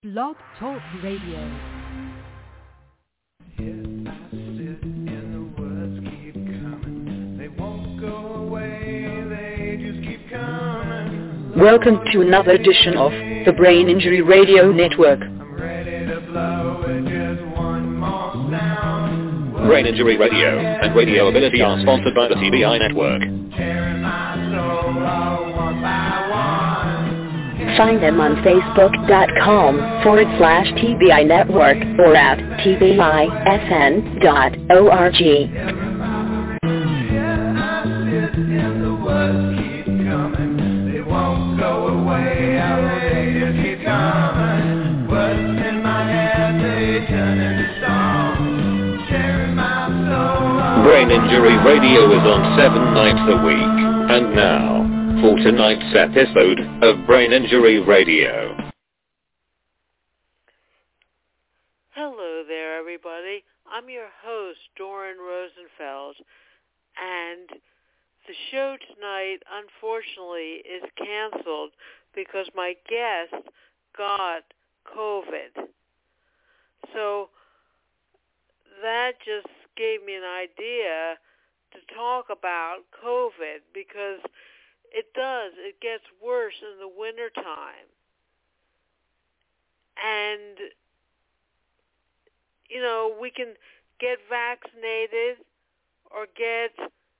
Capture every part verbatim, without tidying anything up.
Blog Talk Radio. Welcome to another edition of the Brain Injury Radio Network. Brain Injury Radio and Radio Ability are sponsored by the T B I Network. Find them on Facebook.com forward slash TBI Network or at T B I S N dot org. Brain Injury Radio is on seven nights a week. And now, for tonight's episode of Brain Injury Radio. Hello there, everybody. I'm your host, Doran Rosenfeld, and the show tonight, unfortunately, is canceled because my guest got COVID. So that just gave me an idea to talk about COVID because it does. It gets worse in the wintertime. And, you know, we can get vaccinated or get,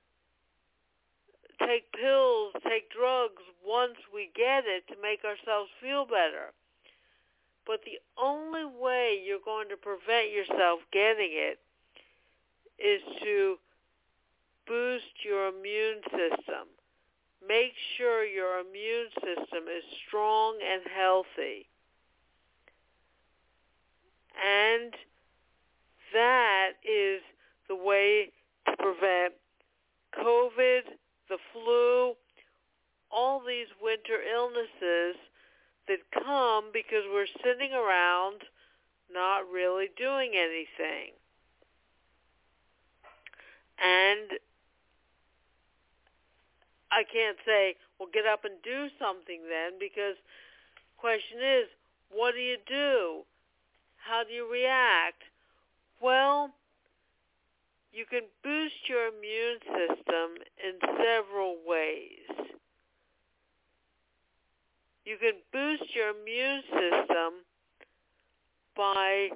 take pills, take drugs once we get it to make ourselves feel better. But the only way you're going to prevent yourself getting it is to boost your immune system. Make sure your immune system is strong and healthy. And that is the way to prevent COVID, the flu, all these winter illnesses that come because we're sitting around not really doing anything. And I can't say, well, get up and do something then, because the question is, what do you do? How do you react? Well, you can boost your immune system in several ways. You can boost your immune system by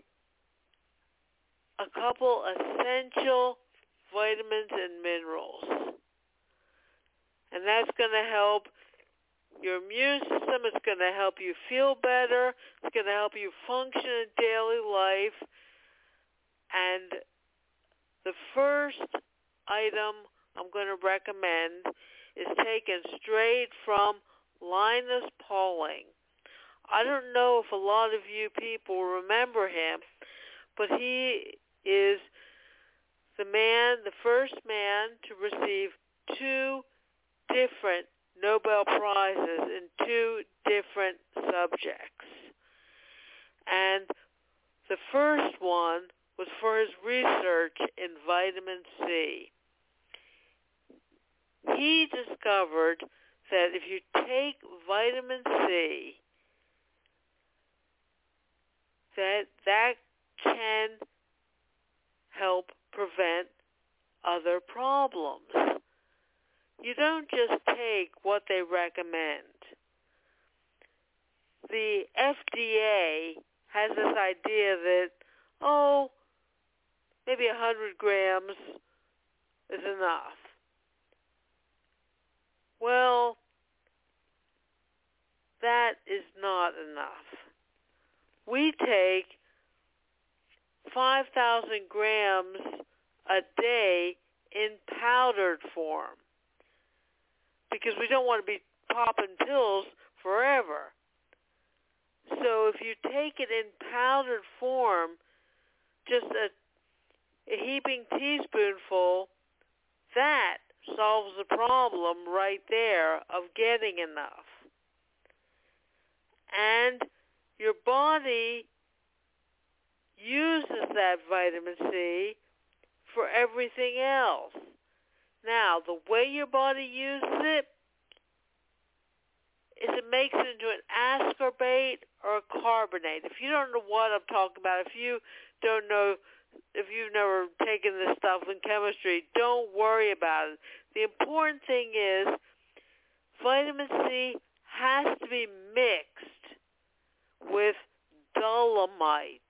a couple essential vitamins and minerals. And that's going to help your immune system. It's going to help you feel better. It's going to help you function in daily life. And the first item I'm going to recommend is taken straight from Linus Pauling. I don't know if a lot of you people remember him, but he is the man, the first man to receive two different Nobel Prizes in two different subjects. And the first one was for his research in vitamin C. He discovered that if you take vitamin C, that that can help prevent other problems. You don't just take what they recommend. The F D A has this idea that, oh, maybe one hundred grams is enough. Well, that is not enough. We take five thousand grams a day in powdered form because we don't want to be popping pills forever. So if you take it in powdered form, just a, a heaping teaspoonful, that solves the problem right there of getting enough. And your body uses that vitamin C for everything else. Now, the way your body uses it is it makes it into an ascorbate or a carbonate. If you don't know what I'm talking about, if you don't know, if you've never taken this stuff in chemistry, don't worry about it. The important thing is vitamin C has to be mixed with dolomite.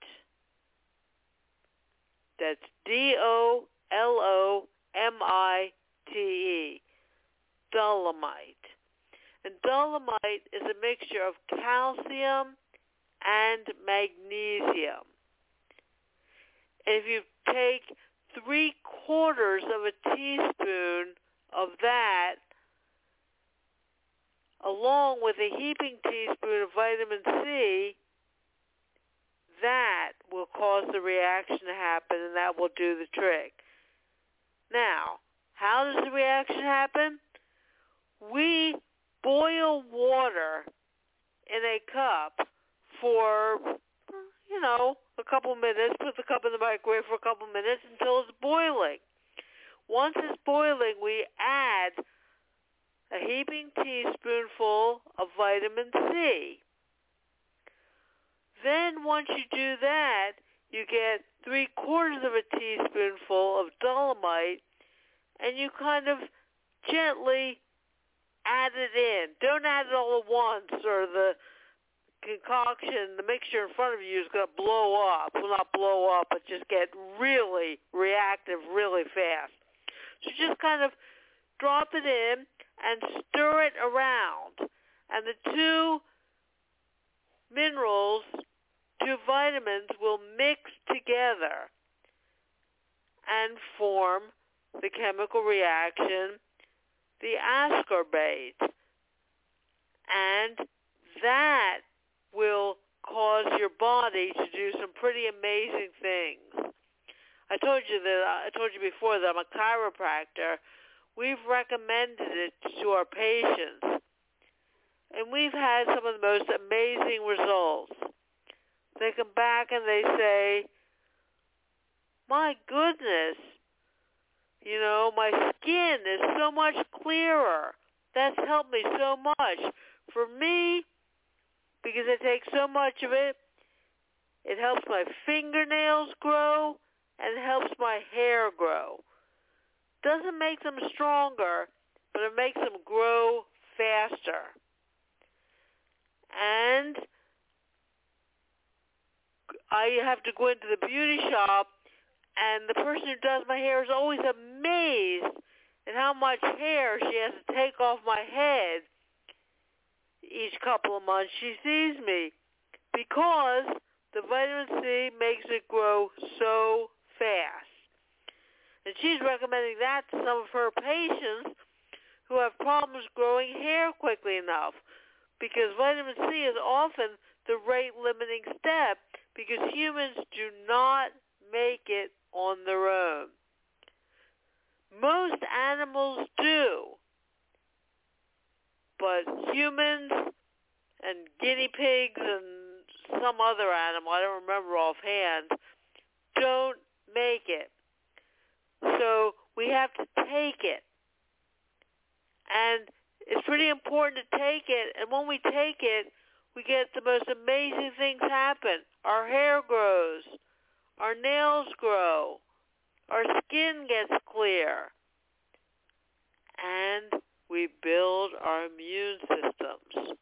That's D O L O M I T E, dolomite. And dolomite is a mixture of calcium and magnesium. And if you take three quarters of a teaspoon of that, along with a heaping teaspoon of vitamin C, that will cause the reaction to happen, and that will do the trick. Now, how does the reaction happen? We boil water in a cup for, you know, a couple minutes, put the cup in the microwave for a couple minutes until it's boiling. Once it's boiling, we add a heaping teaspoonful of vitamin C. Then once you do that, you get three quarters of a teaspoonful of dolomite, and you kind of gently add it in. Don't add it all at once, or the concoction, the mixture in front of you is going to blow up. Well, not blow up, but just get really reactive really fast. So just kind of drop it in and stir it around. And the two minerals, two vitamins will mix together and form the chemical reaction, the ascorbate. And that will cause your body to do some pretty amazing things. I told you that I told you before that I'm a chiropractor. We've recommended it to our patients, and we've had some of the most amazing results. They come back and they say, my goodness, you know, my skin is so much clearer. That's helped me so much. For me, because I take so much of it, it helps my fingernails grow and it helps my hair grow. Doesn't make them stronger, but it makes them grow faster. And I have to go into the beauty shop, and the person who does my hair is always amazed at how much hair she has to take off my head each couple of months she sees me, because the vitamin C makes it grow so fast. And she's recommending that to some of her patients who have problems growing hair quickly enough, because vitamin C is often the rate-limiting step, because humans do not make it on their own. Most animals do, but humans and guinea pigs and some other animal, I don't remember offhand, don't make it. So we have to take it. And it's pretty important to take it. And when we take it, we get the most amazing things happen. Our hair grows. Our nails grow. Our skin gets clear. And we build our immune systems.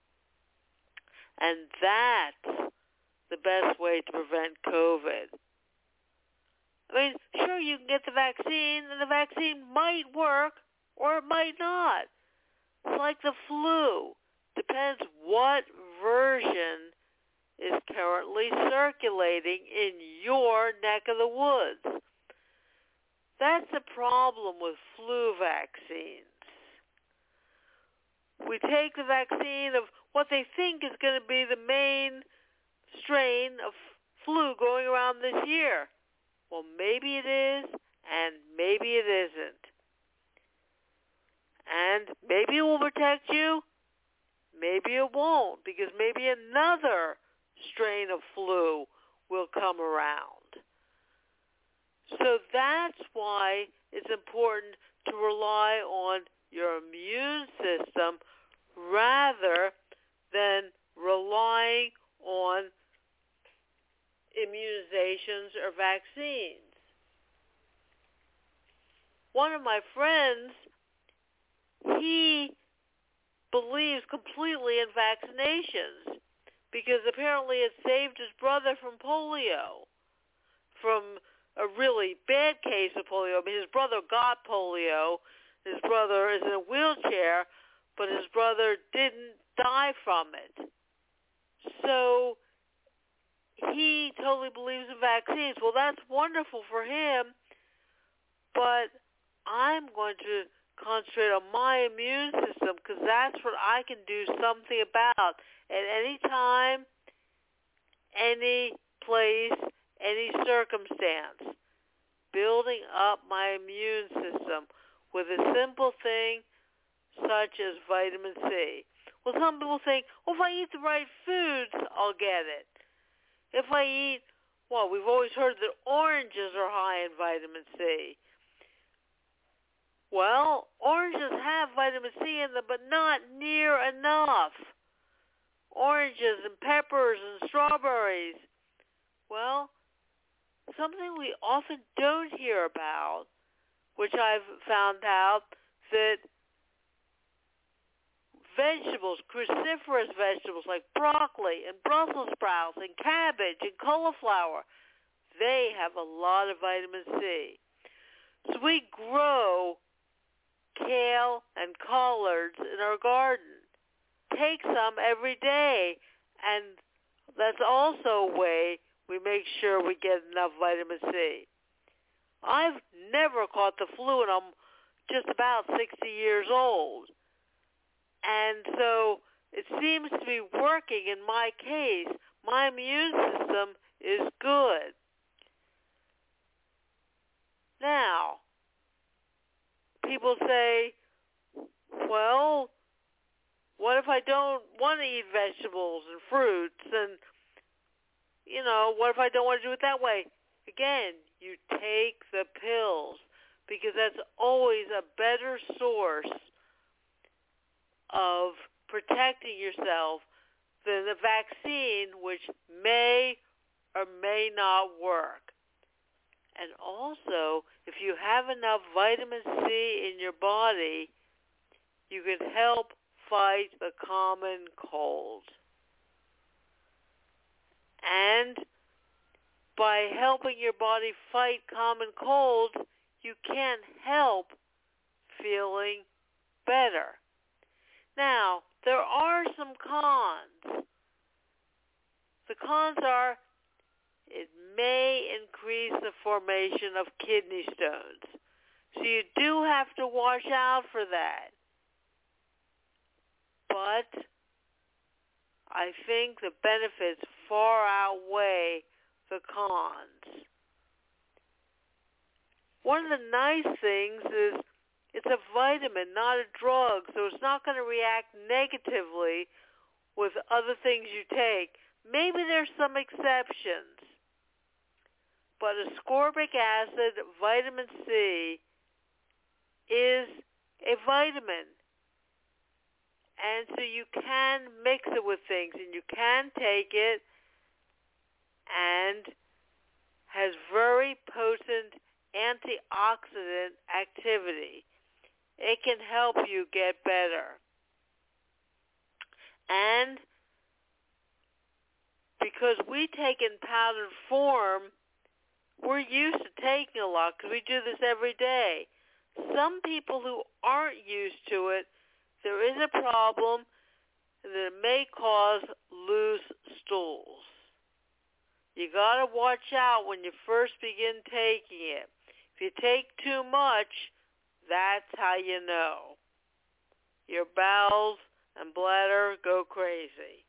And that's the best way to prevent COVID. I mean, sure, you can get the vaccine, and the vaccine might work, or it might not. It's like the flu. Depends what version is currently circulating in your neck of the woods. That's the problem with flu vaccines. We take the vaccine of what they think is going to be the main strain of flu going around this year. Well, maybe it is, and maybe it isn't. And maybe it will protect you, maybe it won't, because maybe another strain of flu will come around. So that's why it's important to rely on your immune system rather than relying on immunizations or vaccines. One of my friends, he believes completely in vaccinations because apparently it saved his brother from polio, from a really bad case of polio. I mean, his brother got polio. His brother is in a wheelchair, but his brother didn't die from it. So he totally believes in vaccines. Well, that's wonderful for him, but I'm going to concentrate on my immune system because that's what I can do something about at any time, any place, any circumstance. Building up my immune system with a simple thing such as vitamin C. Well, some people think, well, if I eat the right foods, I'll get it. If I eat, well, we've always heard that oranges are high in vitamin C. Well, oranges have vitamin C in them, but not near enough. Oranges and peppers and strawberries. Well, something we often don't hear about, which I've found out, that vegetables, cruciferous vegetables like broccoli and Brussels sprouts and cabbage and cauliflower, they have a lot of vitamin C. So we grow kale and collards in our garden. Take some every day, and that's also a way we make sure we get enough vitamin C. I've never caught the flu, and I'm just about sixty years old. And so it seems to be working in my case. My immune system is good. Now, people say, well, what if I don't want to eat vegetables and fruits? And, you know, what if I don't want to do it that way? Again, you take the pills because that's always a better source of protecting yourself than the vaccine, which may or may not work. And also, if you have enough vitamin C in your body, you can help fight the common cold. And by helping your body fight common cold, you can't help feeling better. Now, there are some cons. The cons are it may increase the formation of kidney stones. So you do have to watch out for that. But I think the benefits far outweigh the cons. One of the nice things is it's a vitamin, not a drug, so it's not going to react negatively with other things you take. Maybe there's some exceptions, but ascorbic acid, vitamin C, is a vitamin. And so you can mix it with things, and you can take it, and has very potent antioxidant activity. It can help you get better. And because we take in powdered form, we're used to taking a lot because we do this every day. Some people who aren't used to it, there is a problem that it may cause loose stools. You got to watch out when you first begin taking it. If you take too much, that's how you know. Your bowels and bladder go crazy.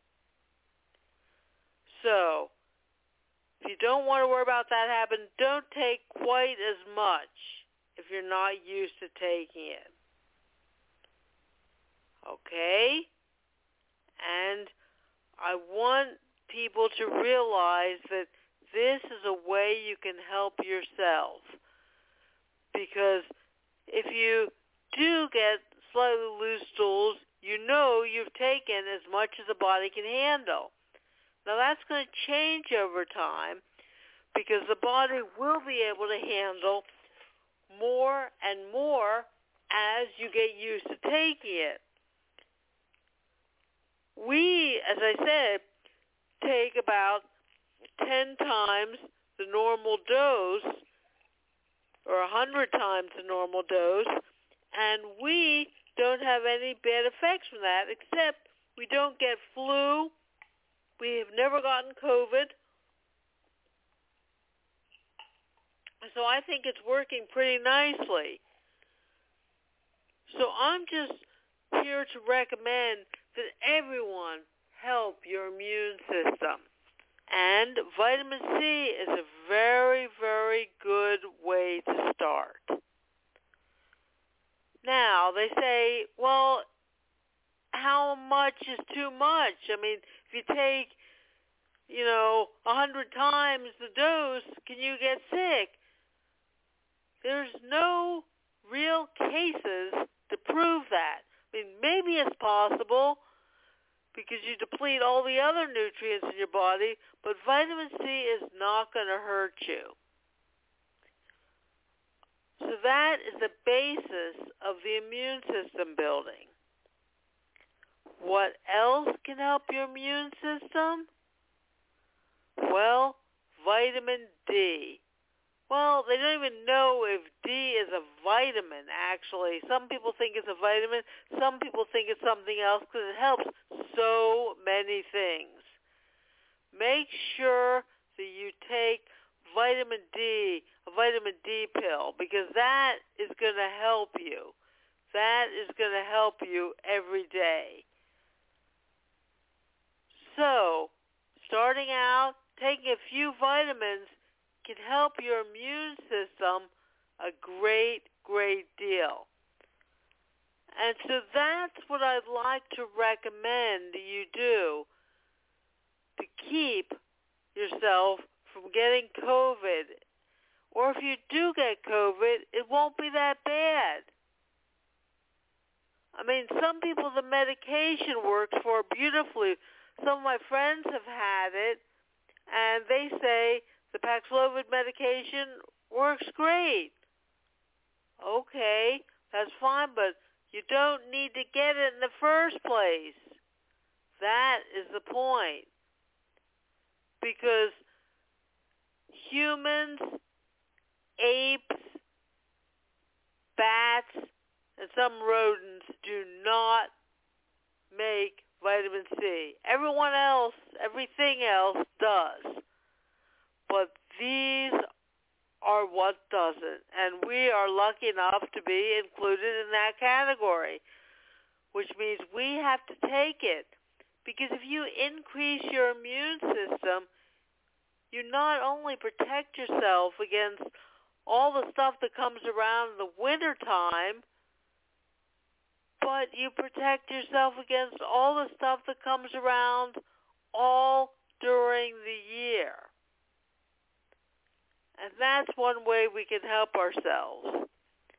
So, if you don't want to worry about that happening, don't take quite as much if you're not used to taking it. Okay? And I want people to realize that this is a way you can help yourself. Because if you do get slightly loose stools, you know you've taken as much as the body can handle. Now that's going to change over time because the body will be able to handle more and more as you get used to taking it. We, as I said, take about ten times the normal dose or one hundred times the normal dose, and we don't have any bad effects from that except we don't get flu. We have never gotten COVID. So I think it's working pretty nicely. So I'm just here to recommend that everyone help your immune system. And vitamin C is a very, very good way to start. Now, they say, well, how much is too much? I mean, if you take, you know, a hundred times the dose, can you get sick? There's no real cases to prove that. I mean, maybe it's possible because you deplete all the other nutrients in your body, but vitamin C is not going to hurt you. So that is the basis of the immune system building. What else can help your immune system? Well, vitamin D. Well, they don't even know if D is a vitamin, actually. Some people think it's a vitamin. Some people think it's something else because it helps so many things. Make sure that you take vitamin D, a vitamin D pill, because that is going to help you. That is going to help you every day. So, starting out, taking a few vitamins can help your immune system a great, great deal. And so that's what I'd like to recommend you do to keep yourself from getting COVID. Or if you do get COVID, it won't be that bad. I mean, some people the medication works for beautifully. Some of my friends have had it, and they say the Paxlovid medication works great. Okay, that's fine, but you don't need to get it in the first place. That is the point. Because humans, apes, bats, and some rodents do not make vitamin C. Everyone else, everything else does. But these are what doesn't. And we are lucky enough to be included in that category, which means we have to take it. Because if you increase your immune system, you not only protect yourself against all the stuff that comes around in the winter time, but you protect yourself against all the stuff that comes around all during the year. And that's one way we can help ourselves.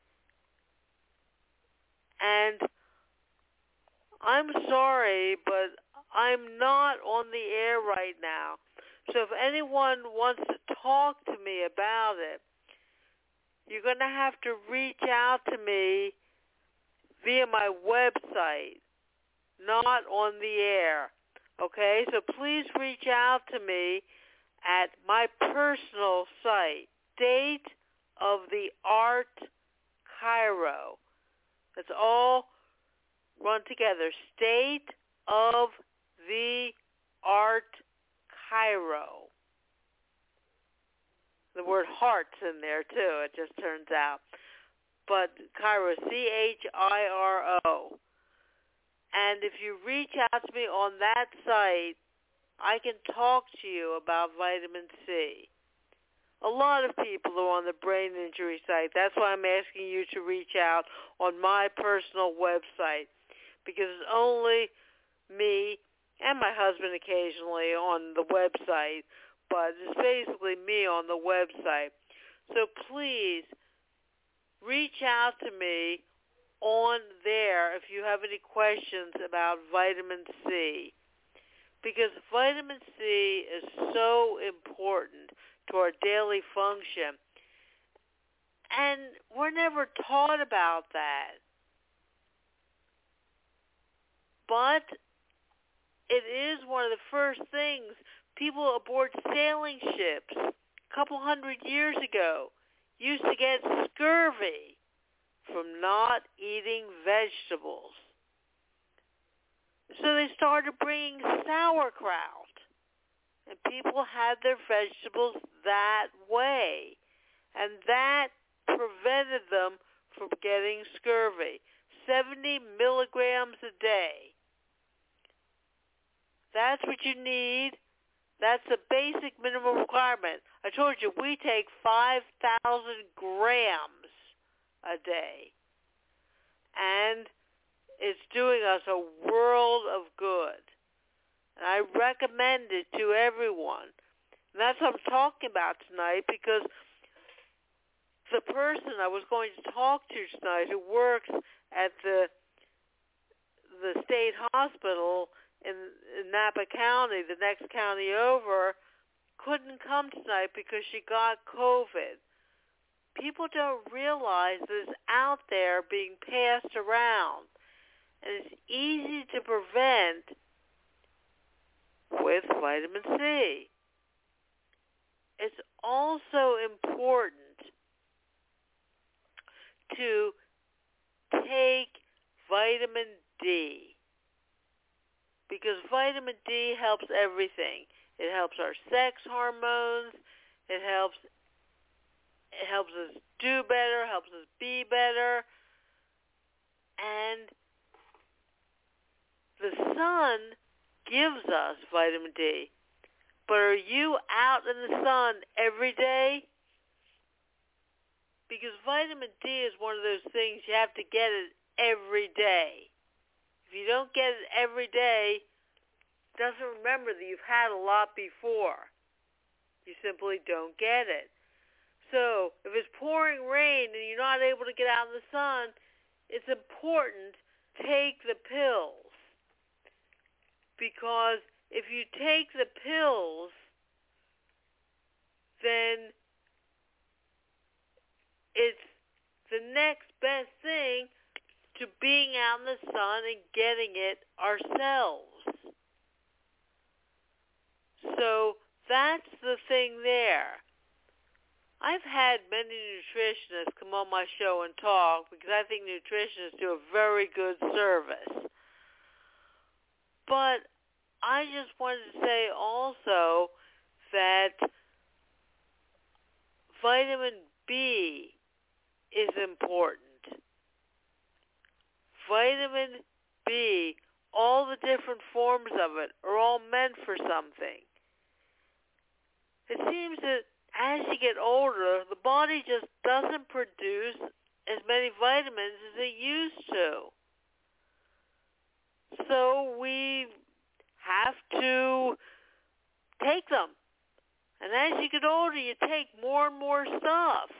And I'm sorry, but I'm not on the air right now. So if anyone wants to talk to me about it, you're going to have to reach out to me via my website, not on the air. Okay? So please reach out to me at my personal site, State of the Art Chiro. That's all run together. State of the Art Chiro. The word heart's in there too, it just turns out. But Chiro, C H I R O. And if you reach out to me on that site, I can talk to you about vitamin C. A lot of people are on the brain injury site. That's why I'm asking you to reach out on my personal website, because it's only me and my husband occasionally on the website, but it's basically me on the website. So please reach out to me on there if you have any questions about vitamin C, because vitamin C is so important to our daily function. And we're never taught about that. But it is one of the first things people aboard sailing ships a couple hundred years ago used to get scurvy from not eating vegetables. So they started bringing sauerkraut, and people had their vegetables that way, and that prevented them from getting scurvy. seventy milligrams a day. That's what you need. That's the basic minimum requirement. I told you, we take five thousand grams a day. And it's doing us a world of good. And I recommend it to everyone. And that's what I'm talking about tonight, because the person I was going to talk to tonight who works at the the state hospital in, in Napa County, the next county over, couldn't come tonight because she got COVID. People don't realize that it's out there being passed around, and it's easy to prevent with vitamin C. It's also important to take vitamin D, because vitamin D helps everything. It helps our sex hormones. It helps it helps us do better, helps us be better. And the sun gives us vitamin D. But are you out in the sun every day? Because vitamin D is one of those things you have to get it every day. If you don't get it every day, it doesn't remember that you've had a lot before. You simply don't get it. So if it's pouring rain and you're not able to get out in the sun, it's important to take the pills. Because if you take the pills, then it's the next best thing to being out in the sun and getting it ourselves. So that's the thing there. I've had many nutritionists come on my show and talk because I think nutritionists do a very good service. But I just wanted to say also that vitamin B is important. Vitamin B, all the different forms of it, are all meant for something. It seems that as you get older, the body just doesn't produce as many vitamins as it used to. So we have to take them. And as you get older, you take more and more stuff.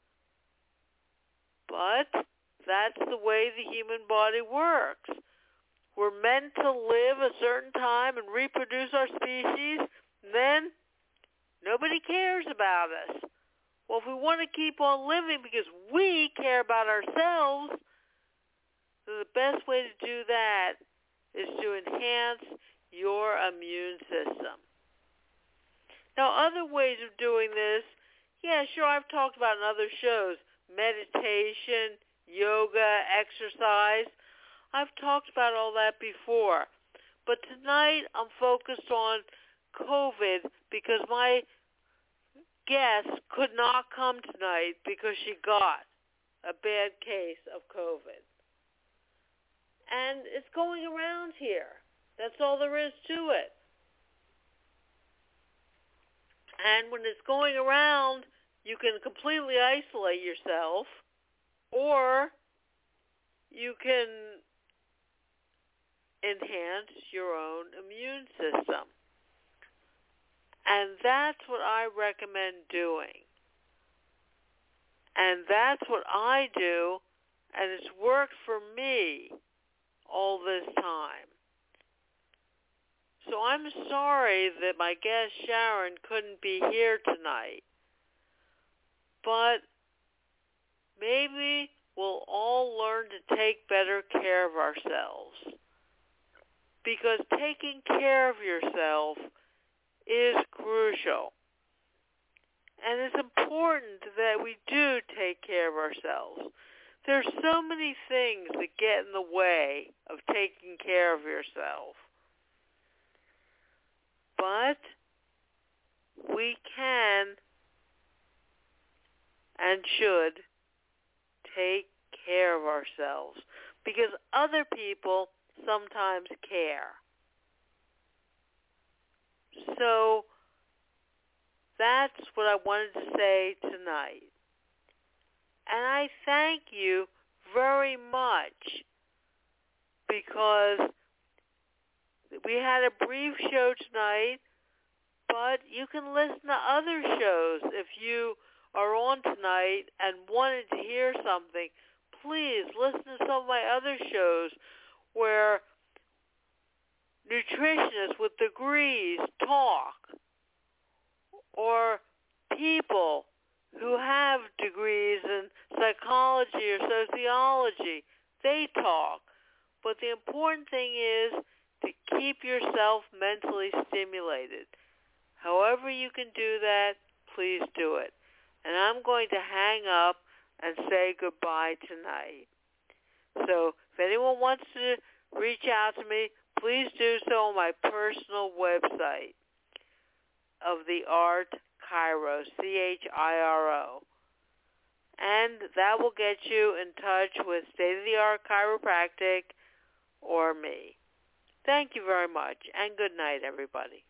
But that's the way the human body works. We're meant to live a certain time and reproduce our species, and then nobody cares about us. Well, if we want to keep on living because we care about ourselves, then the best way to do that is to enhance your immune system. Now, other ways of doing this, yeah, sure, I've talked about in other shows, meditation, yoga, exercise. I've talked about all that before. But tonight I'm focused on COVID because my guest could not come tonight because she got a bad case of COVID. And it's going around here. That's all there is to it. And when it's going around, you can completely isolate yourself, or you can enhance your own immune system. And that's what I recommend doing. And that's what I do, and it's worked for me all this time. So I'm sorry that my guest Sharon couldn't be here tonight. But maybe we'll all learn to take better care of ourselves. Because taking care of yourself is crucial. And it's important that we do take care of ourselves. There's so many things that get in the way of taking care of yourself. But we can and should take care of ourselves because other people sometimes care. So that's what I wanted to say tonight. And I thank you very much because we had a brief show tonight, but you can listen to other shows. If you are on tonight and wanted to hear something, please listen to some of my other shows where nutritionists with degrees talk, or people who have degrees in psychology or sociology, they talk. But the important thing is to keep yourself mentally stimulated. However you can do that, please do it. And I'm going to hang up and say goodbye tonight. So if anyone wants to reach out to me, please do so on my personal website of the Art Chiro, C H I R O. And that will get you in touch with State-of-the-Art Chiropractic or me. Thank you very much, and good night, everybody.